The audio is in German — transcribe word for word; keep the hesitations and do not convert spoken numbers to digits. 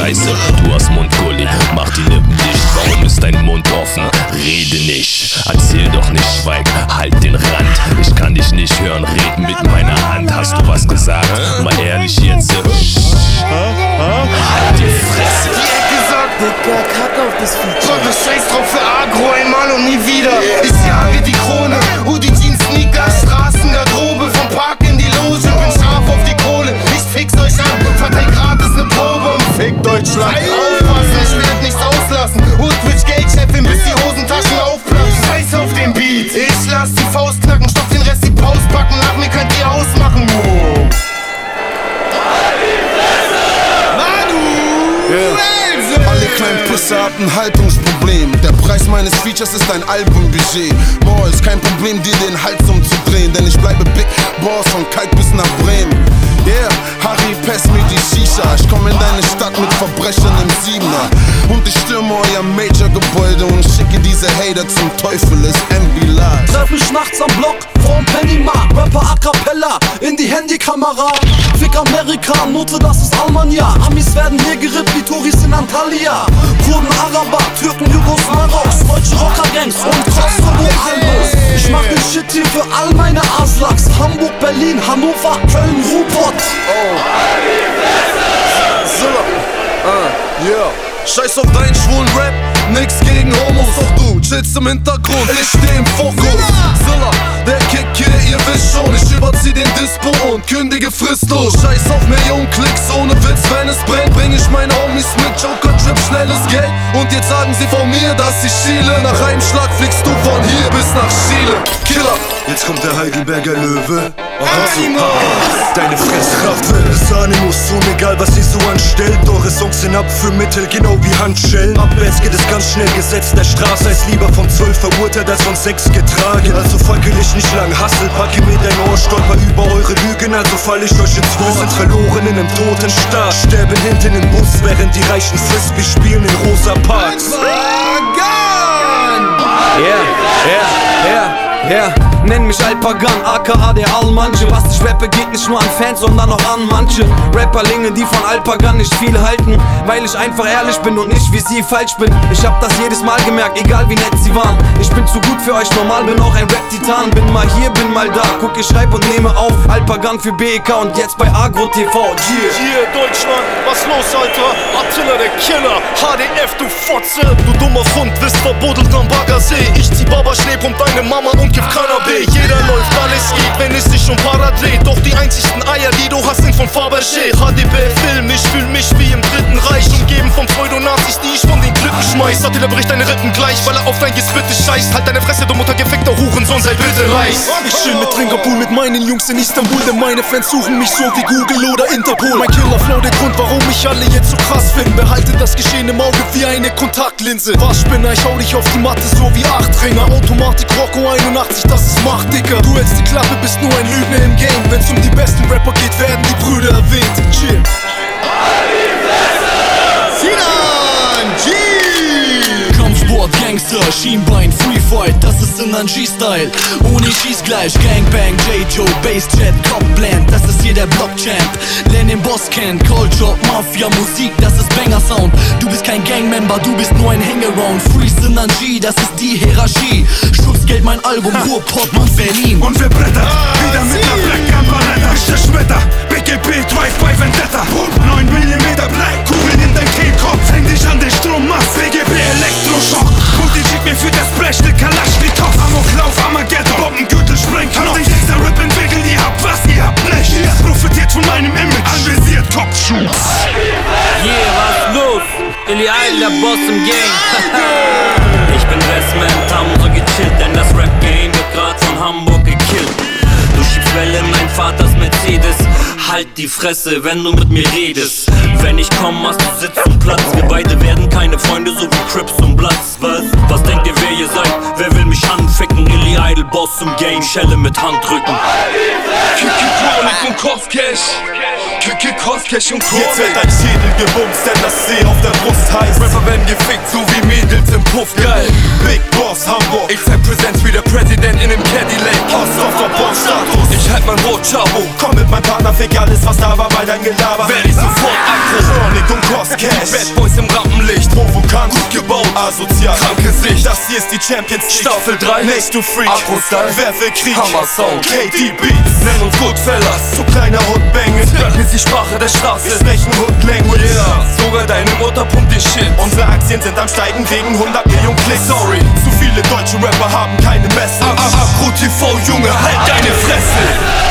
Scheiße, du hast Mundgulli, mach die Lippen dicht. Warum ist dein Mund offen? Rede nicht, erzähl doch nicht, schweig, halt den Rand. Ich kann dich nicht hören, red mit meiner Hand. Hast du was gesagt? Mal ehrlich jetzt. Halt die Fresse. Die Ecke sagt, Digga, kack auf das Feature. Gott, was scheiß drauf für Agro, einmal und nie wieder. Ich jage die Krone, Hoodie, Jeans, Sneakers, Straßengarderobe, vom Park in die Loge, bin scharf auf die Kohle. Ich fix euch an, verteil gratis ne Probe und fick Deutschland. Aufpassen, ich werd nichts auslassen. Hoodwitch, Geldchefin, bis die Hosentaschen aufplatzen. Scheiß auf den Beat, ich lass die Faust knacken, stopf den Rest die Pause packen. Nach mir könnt ihr ausmachen, wow. Yeah. Alle kleinen Pisser hatten ein Haltungsproblem. Der Preis meines Features ist ein Albumbudget. Boah, ist kein Problem, dir den Hals umzudrehen, denn ich bleibe Big Boss von Kalk bis nach Bremen. Yeah, Harry, pass mir die Shisha. Ich komm in deine Stadt mit Verbrechern im Siebener. Und ich stürme euer Major-Gebäude und schicke diese Hater zum Teufel, ist M B Live. Treff mich nachts am Block, vorm Pennymarkt, Rapper a cappella, in die Handykamera. Fick Amerika, Note, das ist Almania. Amis werden hier gerippt wie Touris in Antalya. Kurden, Araber, Türken, Jugos, Maroks, deutsche Rockergangs und Kosovo-Albus. Ich mach den Shit hier für all meine Aslaks. Hamburg, Berlin, Hannover, Köln, Ruhrpott. Oh. Zilla, uh, yeah. Scheiß auf deinen schwulen Rap, nix gegen Homos. Doch du chillst im Hintergrund, ich steh im Fokus. Zilla, der Kick hier, ihr wisst schon. Ich überzieh den Dispo und kündige fristlos. Scheiß auf Millionen Klicks, ohne Witz, wenn es brennt, bring ich meine Homies mit Joker Trip, schnelles Geld. Und jetzt sagen sie von mir, dass ich schiele. Nach einem Schlag fliegst du von hier bis nach Chile. Killer. Jetzt kommt der Heidelberger Löwe. Deine Fresskraft will es Animus tun, egal was sie so anstellt. Eure Songs sind Abführmittel, genau wie Handschellen. Abwärts geht es ganz schnell, Gesetz der Straße heißt lieber von zwölf verurteilt als von sechs getragen. Also fackel ich nicht lang, Hassel, packe mir dein Ohr, stolper über eure Lügen, also fall ich euch ins Wort. Sind verloren in einem toten Staat, sterben hinten im Bus, während die Reichen Frisbee spielen in rosa Parks. Yeah, yeah, yeah, yeah. Nenn mich Alpagan, aka der Allmanche. Was ich rappe geht nicht nur an Fans, sondern auch an manche Rapperlinge, die von Alpagan nicht viel halten, weil ich einfach ehrlich bin und nicht wie sie falsch bin. Ich hab das jedes Mal gemerkt, egal wie nett sie waren. Ich bin zu gut für euch, normal, bin auch ein Rap-Titan. Bin mal hier, bin mal da, guck, ich schreib und nehme auf. Alpagan für B E K und jetzt bei Agro T V. Yeah. Hier Deutschland, was los, Alter? Attila der Killer, H D F, du Fotze. Du dummer Hund, bist verbuddelt am Baggersee. Ich zieh Baba Schnee, pump deine Mama und gib keiner B. Jeder läuft, alles geht, wenn es sich um Para dreht. Doch die einzigsten Eier, die du hast, sind von Fabergé. H D B Film, ich fühl mich wie im Dritten Reich. Umgeben von Pseudonazis, die ich von den Klippen schmeiß. Attila bricht deine Rippen gleich, weil er auf dein Gespitte scheißt. Halt deine Fresse, du Mutter, gefickter Hurensohn, sei bitte reich. Ich chill mit Trinkerpool mit meinen Jungs in Istanbul, denn meine Fans suchen mich so wie Google oder Interpol. Mein Killerflow, der Grund, warum mich alle jetzt so krass finden. Behalte das Geschehen im Auge wie eine Kontaktlinse. Waschspinner, ich hau dich auf die Matte so wie Achtringer. Automatik Rocco einundachtzig, das ist Macht, Dicker. Du hältst die Klappe, bist nur ein Lügner im Game. Wenn's um die besten Rapper geht, werden die Brüder erwähnt. Chill. Sinan G! Kampfsport, Gangster, Schienbein, Free Fight, das ist Sinan G-Style. Ohne schieß gleich, Gangbang, J-Joe, Bassjet, Copland, das ist hier der Block-Champ. Lern den Boss kennen, Culture, Mafia, Musik, das ist Banger-Sound. Du bist kein Gang-Member, du bist nur ein Hangaround. Free Sinan G, das ist die Hierarchie. Schutzgeld, mein Album, Ruhrpott und Berlin. Und wir brettern, wieder mit der Black Campanetta. Ich zerschmetter, B G B, Drive-by Vendetta. neun Millimeter Blei, Kugeln in dein Kehlkopf. Häng dich an den Strommast, B G B Elektroschock. Mutti schickt mir für das Blech ne Kalaschnikow. Amoklauf, Armageddon, Bombengürtel, Sprengknopf. Den Gangster Rap entwickeln, ihr habt was, ihr habt nicht. Ihr profitiert von meinem Image, anvisiert Kopfschuss. Yeah, was los? Billy Idol, der Boss im Game. Ich bin Westman, haben so gechillt, denn das Rap-Game wird grad von Hamburg gekillt. Du schiebst Welle, mein Vaters Mercedes. Halt die Fresse, wenn du mit mir redest. Wenn ich komm, hast du Sitz und Platz. Wir beide werden keine Freunde, so wie Crips und Bloods. Was? Was denkt ihr, wer ihr seid? Wer will mich anficken? Illy Idol, Boss im Game, Schelle mit Handrücken. Kiki Chronik und Kopfcash. Kiki Kopfcash und Chronik. Jetzt wird dein Schädel gebumst, denn das C auf der Brust heißt. Rapper werden gefickt, so wie Mädels im Puff. Geil, Big Boss Hamburg. Ich zeig Präsenz wie der Präsident in nem Cadillac. Ost auf der Boss-Status. Ich halt mein Wort, Chavo. Komm mit meinem Partner, fick alles, was da war, bei dein Gelaber. Werd ich sofort aggro. Chronik und Kopfcash. Cash, Bad Boys im Rampenlicht, provokant, gut gebaut, asozial, kranke Sicht. Das hier ist die Champions League, Staffel drei, Next to Freak, Agro-Style, wer will Krieg, Hammer-Sound, K D Beats, nenn uns Goodfellas, zu kleiner Hood-Bangel, hört mir die Sprache der Straße, wir sprechen Hood-Language, yeah. Sogar deine Mutter pumpt den Shit. Unsere Aktien sind am Steigen wegen hundert Millionen Klicks. Sorry, zu viele deutsche Rapper haben keine Messer. Agro T V, Junge, halt deine Fresse.